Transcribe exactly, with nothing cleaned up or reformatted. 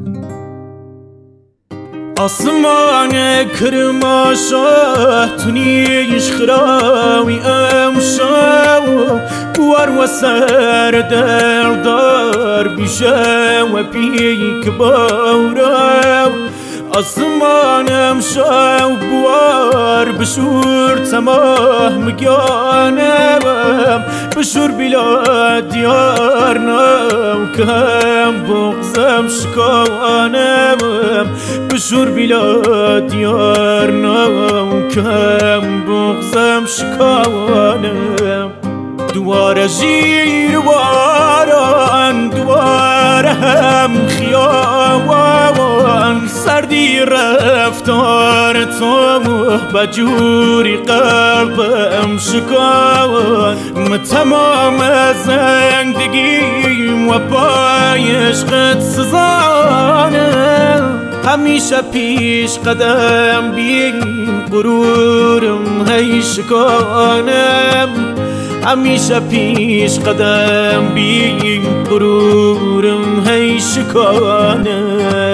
آسمان کرماشا تونیش خراوی امشا بوار و سر دردار بیشه و پیک بارا آسمانم شو بوار بشور تماه مگانم بشور بلا دیار نو کم بغزم شکانم بشور بلا دیار نو کم بغزم شکانم دوار جیر واران دوار هم خیاوان سردی رفتار تو بجوری قلبم شکاوان من تمام زندگیم و پای عشقت سزانم همیشه پیش قدم بیم غرورم هی شکانم همیشه پیش قدم بیم غرورم هی شکانم